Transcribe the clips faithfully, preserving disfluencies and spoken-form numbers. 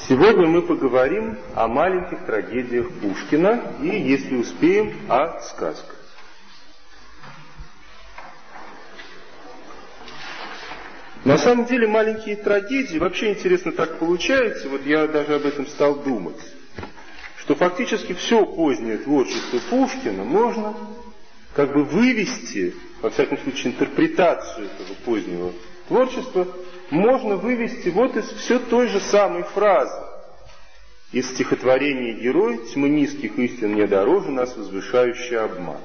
Сегодня мы поговорим о маленьких трагедиях Пушкина и, если успеем, о сказках. На самом деле маленькие трагедии, вообще интересно так получается, вот я даже об этом стал думать, что фактически все позднее творчество Пушкина можно как бы вывести, во всяком случае интерпретацию этого позднего творчества, можно вывести вот из все той же самой фразы из стихотворения «Герой, тьмы низких истин мне дороже, нас возвышающий обман».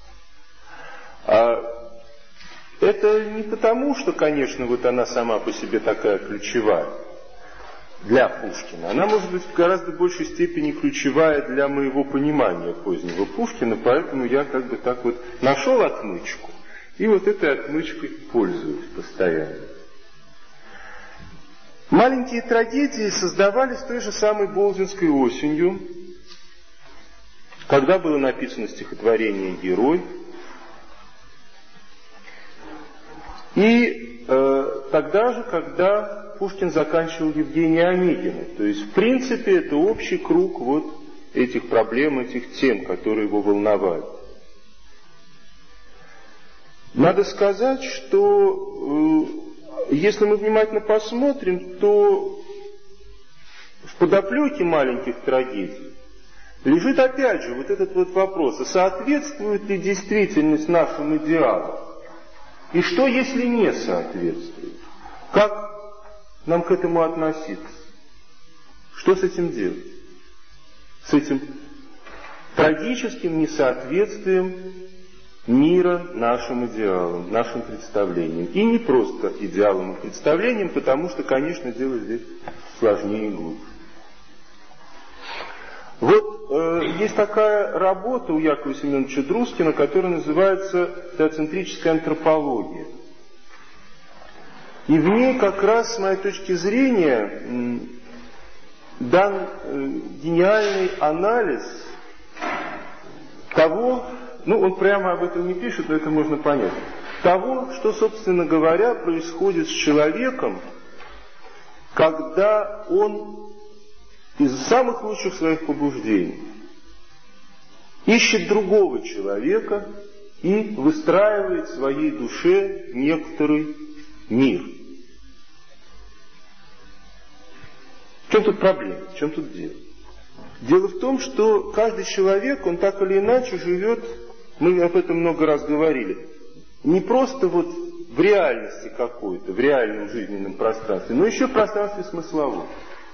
А это не потому, что, конечно, вот она сама по себе такая ключевая для Пушкина. Она может быть в гораздо большей степени ключевая для моего понимания позднего Пушкина, поэтому я как бы так вот нашел отмычку, и вот этой отмычкой пользуюсь постоянно. Маленькие трагедии создавались той же самой Болдинской осенью, когда было написано стихотворение «Герой», и э, тогда же, когда Пушкин заканчивал Евгения Онегина. То есть, в принципе, это общий круг вот этих проблем, этих тем, которые его волновали. Надо сказать, что э, если мы внимательно посмотрим, то в подоплеке маленьких трагедий лежит опять же вот этот вот вопрос, а соответствует ли действительность нашим идеалам? И что, если не соответствует? Как нам к этому относиться? Что с этим делать? С этим трагическим несоответствием мира нашим идеалам, нашим представлениям. И не просто идеалам и представлениям, потому что, конечно, дело здесь сложнее и глубже. Вот э, есть такая работа у Якова Семеновича Друскина, которая называется «Теоцентрическая антропология». И в ней как раз, с моей точки зрения, дан э, гениальный анализ того, ну он прямо об этом не пишет, но это можно понять, того, что, собственно говоря, происходит с человеком, когда он из самых лучших своих побуждений ищет другого человека и выстраивает в своей душе некоторый мир. В чем тут проблема? В чем тут дело? Дело в том, что каждый человек, он так или иначе живет, мы об этом много раз говорили, не просто вот в реальности какой-то, в реальном жизненном пространстве, но еще в пространстве смысловом.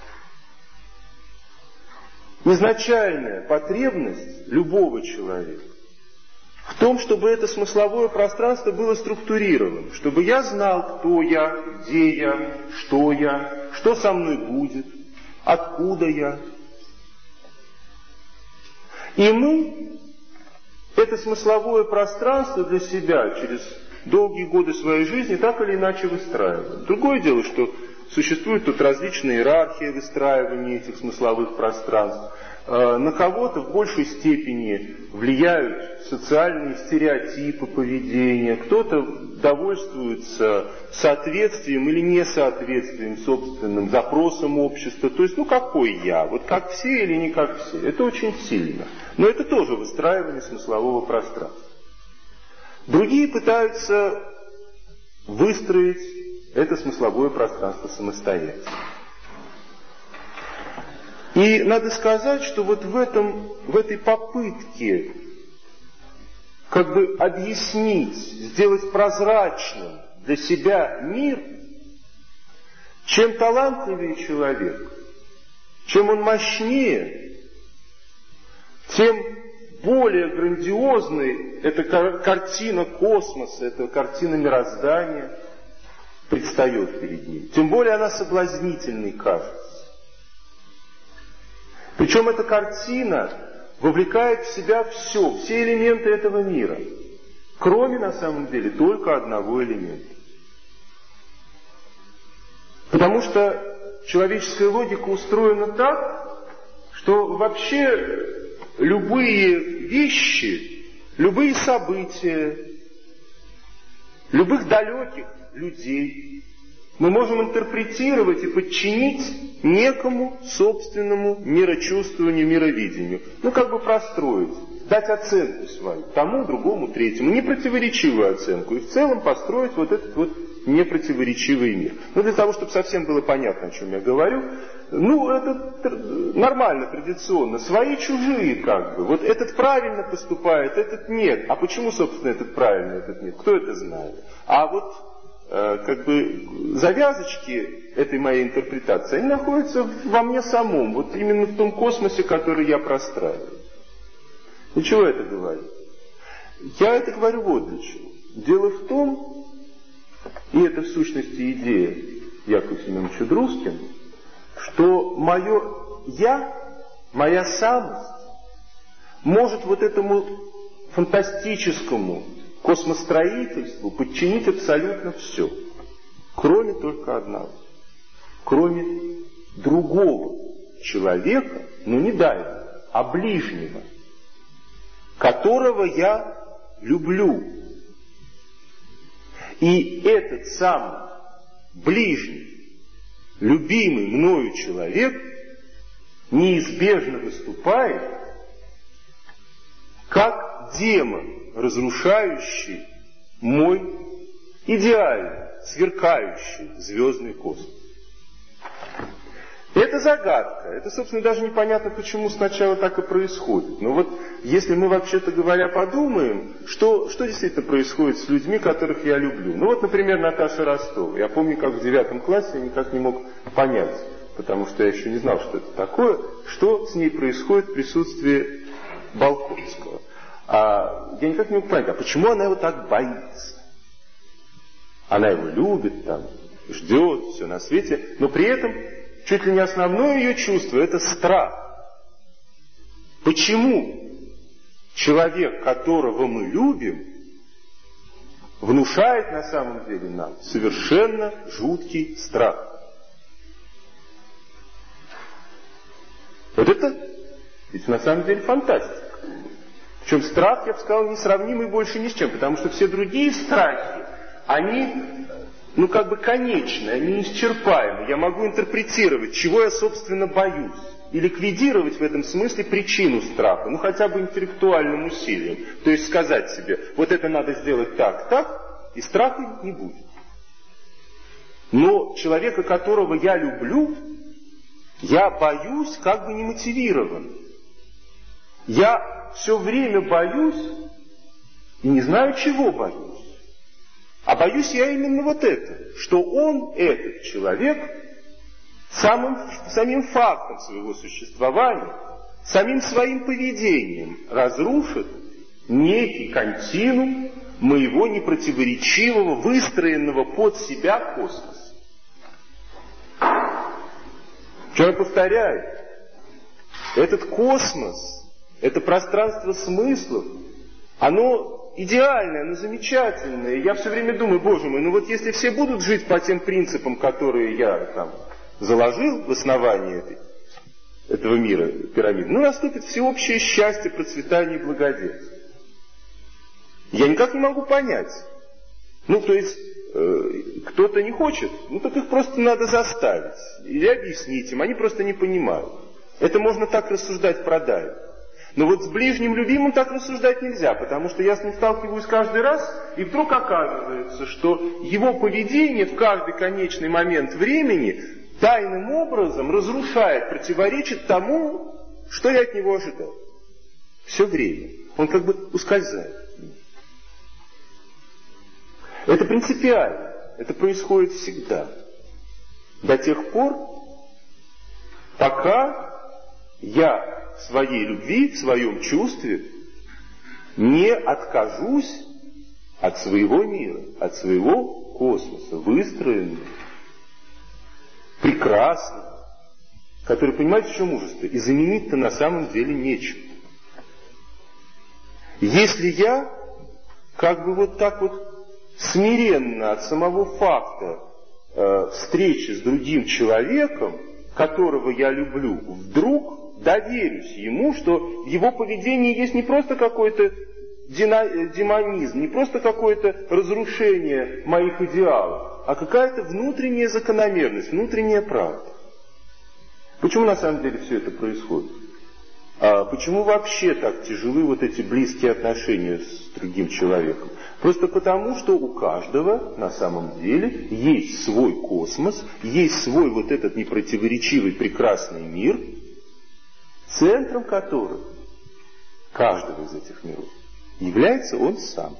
Изначальная потребность любого человека в том, чтобы это смысловое пространство было структурировано, чтобы я знал, кто я, где я, что я, что со мной будет, откуда я. И мы это смысловое пространство для себя через долгие годы своей жизни так или иначе выстраиваем. Другое дело, что существуют тут различные иерархии выстраивания этих смысловых пространств. На кого-то в большей степени влияют социальные стереотипы поведения, кто-то довольствуется соответствием или несоответствием собственным запросам общества. То есть, ну какой я? Вот как все или не как все? Это очень сильно. Но это тоже выстраивание смыслового пространства. Другие пытаются выстроить это смысловое пространство самостоятельно. И надо сказать, что вот в, этом, в этой попытке как бы объяснить, сделать прозрачным для себя мир, чем талантливее человек, чем он мощнее, тем более грандиозной эта картина космоса, эта картина мироздания предстает перед ним. Тем более она соблазнительной кажется. Причем эта картина вовлекает в себя все, все элементы этого мира, кроме, на самом деле, только одного элемента. Потому что человеческая логика устроена так, что вообще любые вещи, любые события, любых далеких людей мы можем интерпретировать и подчинить некому собственному мирочувствованию, мировидению. Ну, как бы простроить, дать оценку свою, тому, другому, третьему, непротиворечивую оценку, и в целом построить вот этот вот непротиворечивый мир. Ну, для того, чтобы совсем было понятно, о чем я говорю, ну, это нормально, традиционно, свои, чужие, как бы. Вот этот правильно поступает, этот нет. А почему, собственно, этот правильно, этот нет? Кто это знает? А вот, э, как бы, завязочки этой моей интерпретации, они находятся во мне самом, вот именно в том космосе, который я простраиваю. И чего это говорю? Я это говорю вот для чего. Дело в том, и это в сущности идея Якова Семеновича Друскина, что мое «я», моя самость может вот этому фантастическому космостроительству подчинить абсолютно все, кроме только одного, кроме другого человека, но не дальнего, а ближнего, которого я люблю. И этот самый ближний, любимый мною человек неизбежно выступает как демон, разрушающий мой идеальный, сверкающий звездный космос. Это загадка. Это, собственно, даже непонятно, почему сначала так и происходит. Но вот, если мы, вообще-то говоря, подумаем, что, что действительно происходит с людьми, которых я люблю. Ну вот, например, Наташа Ростова. Я помню, как в девятом классе я никак не мог понять, потому что я еще не знал, что это такое, что с ней происходит в присутствии Болконского. А я никак не мог понять, а почему она его так боится? Она его любит, там, ждет, все на свете, но при этом чуть ли не основное ее чувство – это страх. Почему человек, которого мы любим, внушает на самом деле нам совершенно жуткий страх? Вот это ведь на самом деле фантастика. Причем страх, я бы сказал, несравнимый больше ни с чем, потому что все другие страхи, они, ну, как бы конечны, они неисчерпаемы. Я могу интерпретировать, чего я, собственно, боюсь, и ликвидировать в этом смысле причину страха, ну, хотя бы интеллектуальным усилием. То есть сказать себе, вот это надо сделать так, так, и страха не будет. Но человека, которого я люблю, я боюсь как бы немотивированно. Я все время боюсь и не знаю, чего боюсь. А боюсь я именно вот это, что он, этот человек, самым, самим фактом своего существования, самим своим поведением разрушит некий континуум моего непротиворечивого, выстроенного под себя космоса. Что я повторяю? Этот космос, это пространство смыслов, оно идеальное, оно замечательное. Я все время думаю, боже мой, ну вот если все будут жить по тем принципам, которые я там заложил в основании этой, этого мира, пирамиды, ну наступит всеобщее счастье, процветание и благоденствие. Я никак не могу понять. Ну, то есть, э, кто-то не хочет, ну так их просто надо заставить. Или объяснить им, они просто не понимают. Это можно так рассуждать про Дайва. Но вот с ближним любимым так рассуждать нельзя, потому что я с ним сталкиваюсь каждый раз, и вдруг оказывается, что его поведение в каждый конечный момент времени тайным образом разрушает, противоречит тому, что я от него ожидал. Все время. Он как бы ускользает. Это принципиально. Это происходит всегда. До тех пор, пока я в своей любви, в своем чувстве не откажусь от своего мира, от своего космоса, выстроенного, прекрасного, который, понимаете, в чем мужество? И заменить-то на самом деле нечем. Если я как бы вот так вот смиренно от самого факта э, встречи с другим человеком, которого я люблю, вдруг доверюсь ему, что в его поведении есть не просто какой-то демонизм, не просто какое-то разрушение моих идеалов, а какая-то внутренняя закономерность, внутренняя правда. Почему на самом деле все это происходит? А почему вообще так тяжелы вот эти близкие отношения с другим человеком? Просто потому, что у каждого на самом деле есть свой космос, есть свой вот этот непротиворечивый прекрасный мир, центром которого каждого из этих миров является он сам.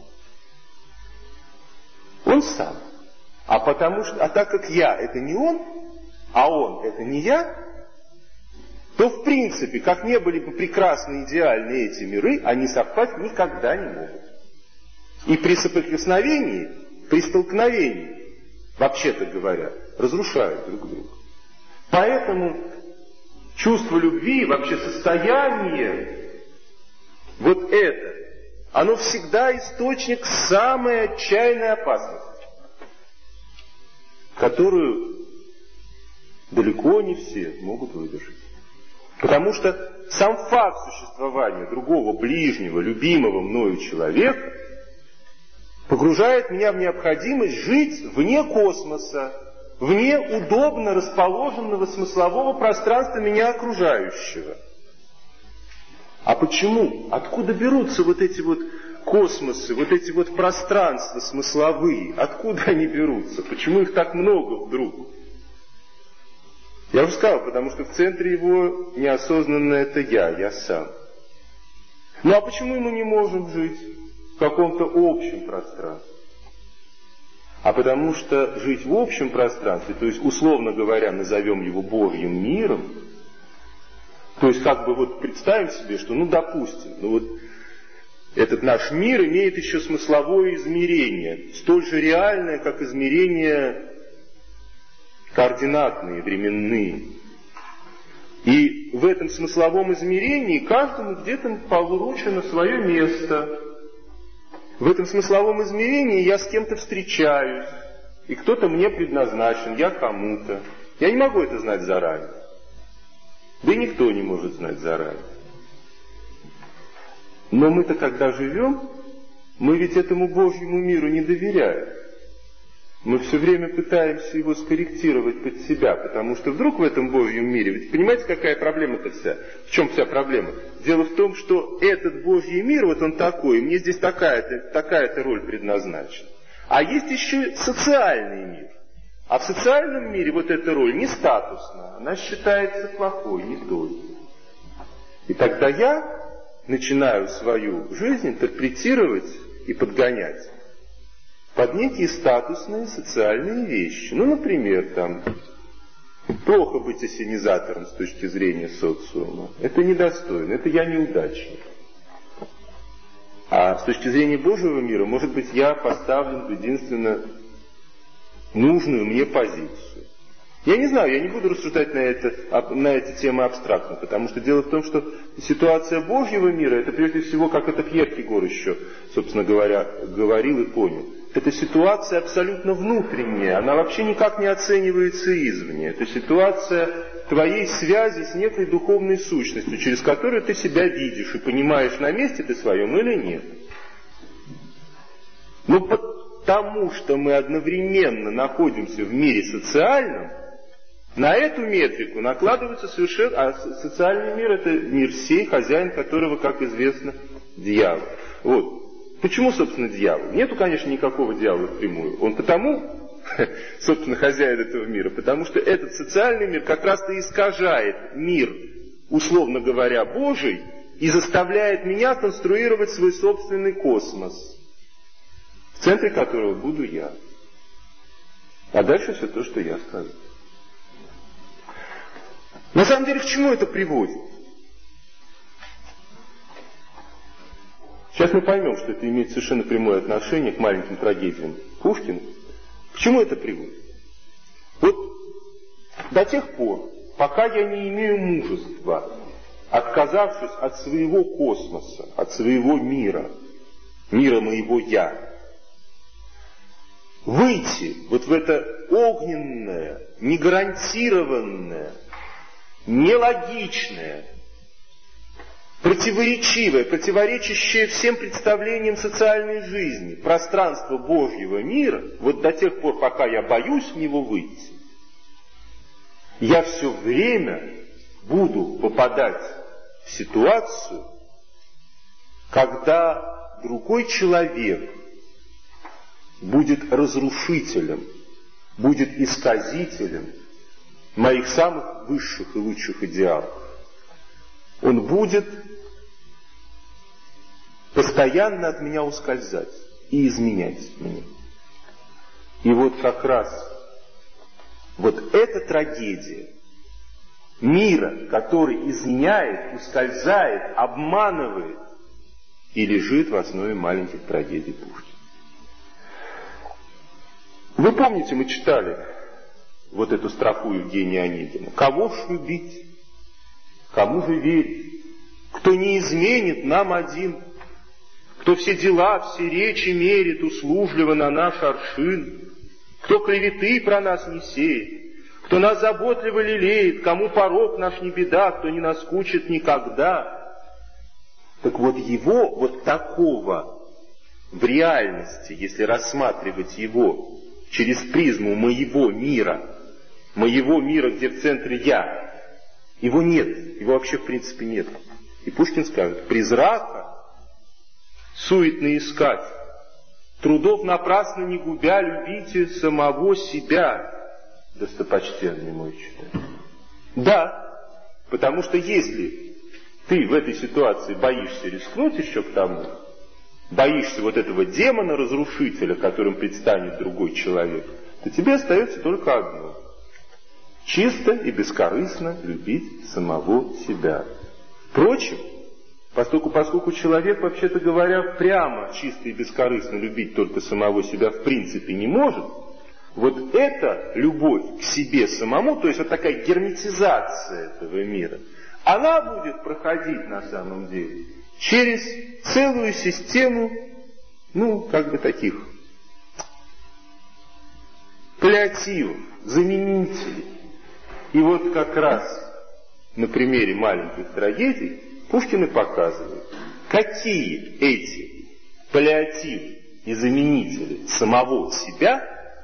Он сам. А потому что, а так как я это не он, а он это не я, то в принципе, как не были бы прекрасны идеальны эти миры, они совпасть никогда не могут. И при соприкосновении, при столкновении, вообще-то говоря, разрушают друг друга. Поэтому чувство любви, вообще состояние, вот это, оно всегда источник самой отчаянной опасности, которую далеко не все могут выдержать. Потому что сам факт существования другого ближнего, любимого мною человека погружает меня в необходимость жить вне космоса, вне удобно расположенного смыслового пространства меня окружающего. А почему? Откуда берутся вот эти вот космосы, вот эти вот пространства смысловые? Откуда они берутся? Почему их так много вдруг? Я уже сказал, потому что в центре его неосознанно это я, я сам. Ну а почему мы не можем жить в каком-то общем пространстве? А потому что жить в общем пространстве, то есть, условно говоря, назовем его Божьим миром, то есть, как бы вот представим себе, что, ну, допустим, ну вот этот наш мир имеет еще смысловое измерение, столь же реальное, как измерение координатные, временные. И в этом смысловом измерении каждому где-то поручено свое место. В этом смысловом измерении я с кем-то встречаюсь, и кто-то мне предназначен, я кому-то. Я не могу это знать заранее. Да и никто не может знать заранее. Но мы-то, когда живем, мы ведь этому Божьему миру не доверяем. Мы все время пытаемся его скорректировать под себя, потому что вдруг в этом Божьем мире, ведь понимаете, какая проблема-то вся? В чем вся проблема? Дело в том, что этот Божий мир, вот он такой, мне здесь такая-то, такая-то роль предназначена. А есть еще социальный мир. А в социальном мире вот эта роль не статусна, она считается плохой, не той. И тогда я начинаю свою жизнь интерпретировать и подгонять под некие статусные социальные вещи. Ну, например, там, плохо быть ассенизатором с точки зрения социума. Это недостойно, это я неудачник. А с точки зрения Божьего мира, может быть, я поставлен в единственно нужную мне позицию. Я не знаю, я не буду рассуждать на, это, на эти темы абстрактно, потому что дело в том, что ситуация Божьего мира, это прежде всего, как это Пьер Кигор еще, собственно говоря, говорил и понял. Это ситуация абсолютно внутренняя, она вообще никак не оценивается извне. Это ситуация твоей связи с некой духовной сущностью, через которую ты себя видишь и понимаешь, на месте ты своем или нет. Но потому что мы одновременно находимся в мире социальном, на эту метрику накладывается совершенно... А социальный мир — это мир сей, хозяин которого, как известно, дьявол. Вот. Почему, собственно, дьявол? Нету, конечно, никакого дьявола впрямую. Он потому, собственно, хозяин этого мира, потому что этот социальный мир как раз-то искажает мир, условно говоря, Божий, и заставляет меня конструировать свой собственный космос, в центре которого буду я. А дальше все то, что я скажу. На самом деле, к чему это приводит? Сейчас мы поймем, что это имеет совершенно прямое отношение к маленьким трагедиям Пушкина. К чему это приводит? Вот до тех пор, пока я не имею мужества, отказавшись от своего космоса, от своего мира, мира моего «я», выйти вот в это огненное, негарантированное, нелогичное, противоречивое, противоречащее всем представлениям социальной жизни, пространство Божьего мира, вот до тех пор, пока я боюсь в него выйти, я все время буду попадать в ситуацию, когда другой человек будет разрушителем, будет исказителем моих самых высших и лучших идеалов. Он будет постоянно от меня ускользать и изменять мне. И вот как раз вот эта трагедия мира, который изменяет, ускользает, обманывает, и лежит в основе маленьких трагедий Пушкина. Вы помните, мы читали вот эту строфу Евгения Онегина. «Кого ж любить? Кому же верить? Кто не изменит нам один? Кто все дела, все речи мерит услужливо на наш аршин? Кто клеветы про нас не сеет? Кто нас заботливо лелеет? Кому порок наш не беда? Кто не наскучит никогда?» Так вот его, вот такого в реальности, если рассматривать его через призму моего мира, моего мира, где в центре я, его нет, его вообще в принципе нет. И Пушкин скажет: призрака суетно искать, трудов напрасно не губя, любите самого себя, достопочтенный мой человек. Да, потому что если ты в этой ситуации боишься рискнуть еще к тому, боишься вот этого демона-разрушителя, которым предстанет другой человек, то тебе остается только одно: чисто и бескорыстно любить самого себя. Впрочем, поскольку, поскольку человек, вообще-то говоря, прямо чисто и бескорыстно любить только самого себя в принципе не может, вот эта любовь к себе самому, то есть вот такая герметизация этого мира, она будет проходить на самом деле через целую систему, ну, как бы таких паллиативов, заменителей. И вот как раз на примере маленьких трагедий Пушкин и показывает, какие эти паллиативы и заменители самого себя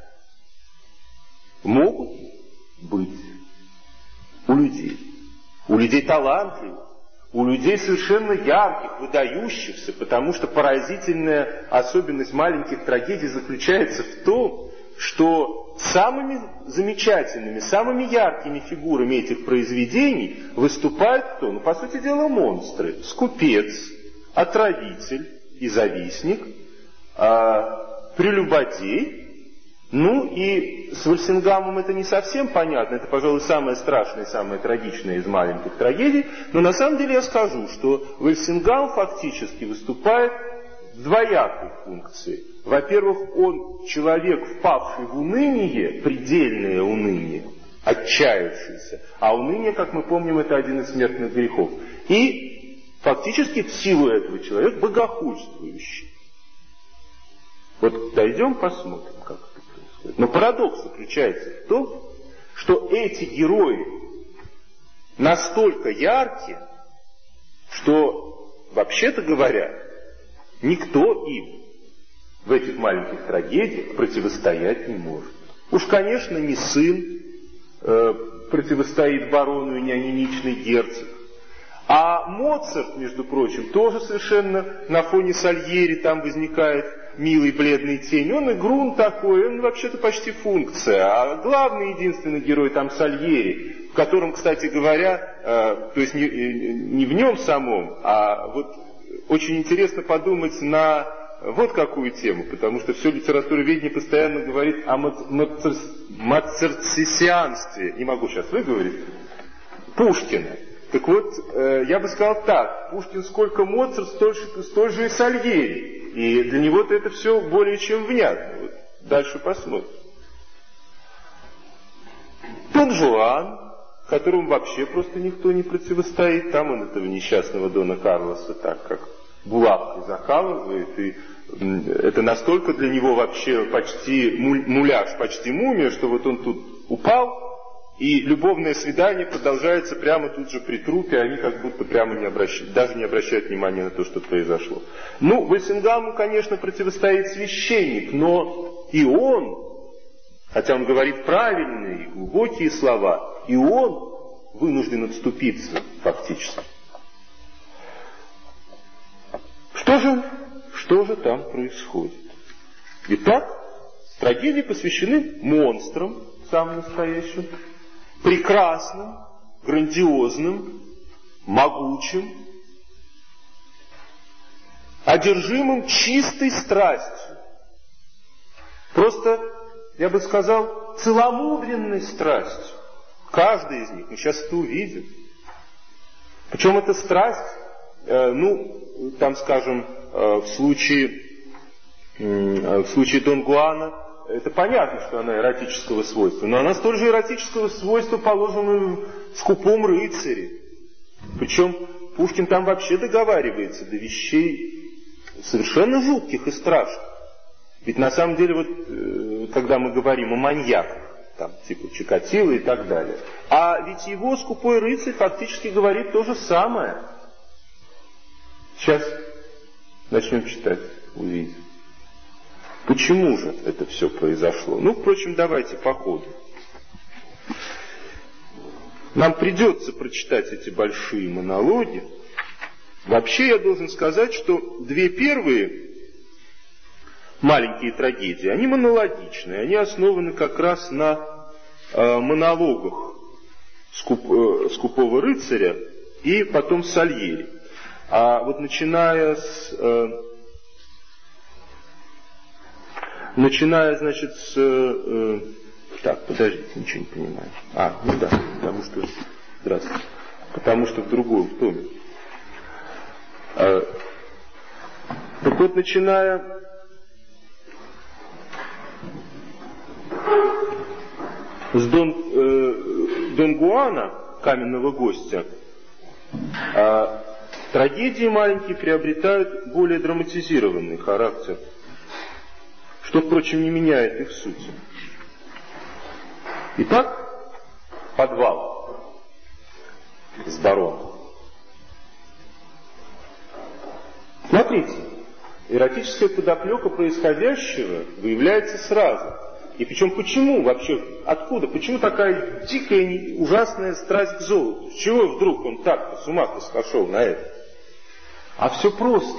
могут быть у людей. У людей талантливых, у людей совершенно ярких, выдающихся, потому что поразительная особенность маленьких трагедий заключается в том, что самыми замечательными, самыми яркими фигурами этих произведений выступают кто? Ну, по сути дела, монстры. Скупец, отравитель и завистник, а, прелюбодей. Ну и с Вальсингамом это не совсем понятно, это, пожалуй, самое страшное и самое трагичное из маленьких трагедий, но на самом деле я скажу, что Вальсингам фактически выступает в двоякой функции. Во-первых, он человек, впавший в уныние, предельное уныние, отчаявшийся, а уныние, как мы помним, это один из смертных грехов. И фактически в силу этого человек богохульствующий. Вот дойдем, посмотрим, как это. Но парадокс заключается в том, что эти герои настолько яркие, что, вообще-то говоря, никто им в этих маленьких трагедиях противостоять не может. Уж, конечно, не сын э, противостоит барону и неонемичный герцог, а Моцарт, между прочим, тоже совершенно на фоне Сальери там возникает милый бледный тень. Он игрун такой, он вообще-то почти функция. А главный единственный герой там Сальери, в котором, кстати говоря, э, то есть не, не в нем самом, а вот очень интересно подумать на вот какую тему, потому что все литературоведение постоянно говорит о моцартсианстве, не могу сейчас выговорить, Пушкина. Так вот, э, я бы сказал так: Пушкин сколько Моцарт, столь, столь же и Сальери. И для него-то это все более чем внятно. Вот дальше посмотрим. Дон Жуан, которому вообще просто никто не противостоит. Там он этого несчастного Дона Карлоса так как булавкой закалывает. И это настолько для него вообще почти муляж, почти мумия, что вот он тут упал, и любовное свидание продолжается прямо тут же при трупе, они как будто прямо не обращают, даже не обращают внимания на то, что произошло. Ну, Вальсингаму, конечно, противостоит священник, но и он, хотя он говорит правильные, глубокие слова, и он вынужден отступиться фактически. Что же, что же там происходит? Итак, трагедии посвящены монстрам, самым настоящим, прекрасным, грандиозным, могучим, одержимым чистой страстью. Просто, я бы сказал, целомудренной страстью. Каждый из них, мы сейчас это увидим. Причем эта страсть, э, ну, там, скажем, э, в случае, э, в случае Дон Гуана, это понятно, что она эротического свойства, но она столь же эротического свойства положена в скупом рыцаре. Причем Пушкин там вообще договаривается до вещей совершенно жутких и страшных. Ведь на самом деле, вот, когда мы говорим о маньяках, там, типа Чикатило и так далее, а ведь его скупой рыцарь фактически говорит то же самое. Сейчас начнем читать, увидим. Почему же это все произошло? Ну, впрочем, давайте по ходу. Нам придется прочитать эти большие монологи. Вообще, я должен сказать, что две первые маленькие трагедии, они монологичные, они основаны как раз на э, монологах скуп, э, скупого рыцаря и потом Сальери. А вот начиная с... Э, начиная, значит, с... Э, так, подождите, ничего не понимаю. А, ну да, потому что... Здравствуйте. Потому что в другом томе. Э, так вот, начиная... С Дон, э, Дон Гуана, каменного гостя, э, трагедии маленькие приобретают более драматизированный характер, что, впрочем, не меняет их суть. Итак, подвал с бароном. Смотрите, эротическая подоплека происходящего выявляется сразу. И причем почему вообще, откуда, почему такая дикая, ужасная страсть к золоту? С чего вдруг он так-то с ума-то сошел на это? А все просто.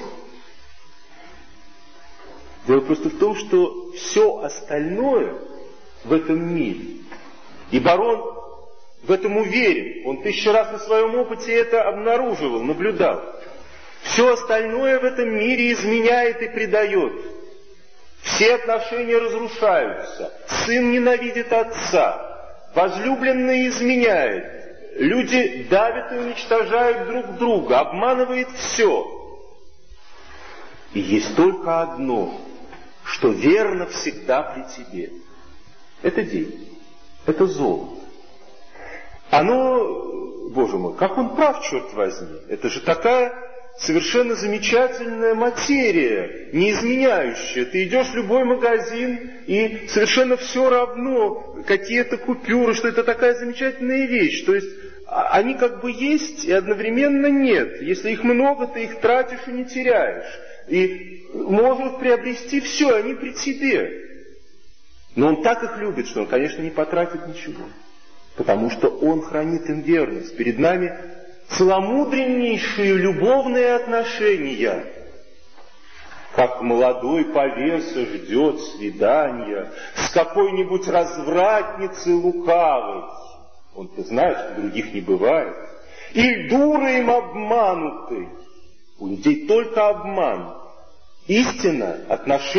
Дело просто в том, что все остальное в этом мире, и барон в этом уверен, он тысячу раз на своем опыте это обнаруживал, наблюдал. Все остальное в этом мире изменяет и предает. Все отношения разрушаются. Сын ненавидит отца. Возлюбленный изменяет. Люди давят и уничтожают друг друга. Обманывает все. И есть только одно, что верно всегда при тебе. Это деньги. Это золото. Оно, боже мой, как он прав, черт возьми. Это же такая... совершенно замечательная материя, не изменяющая. Ты идешь в любой магазин, и совершенно все равно, какие-то купюры, что это такая замечательная вещь. То есть, они как бы есть и одновременно нет. Если их много, ты их тратишь и не теряешь. И можешь приобрести все, они при тебе. Но он так их любит, что он, конечно, не потратит ничего. Потому что он хранит им верность. Перед нами целомудреннейшие любовные отношения, как молодой повеса ждет свидания с какой-нибудь развратницей лукавой. Он-то знает, что других не бывает. И дурой им обманутой. У людей только обман. Истина, отношения.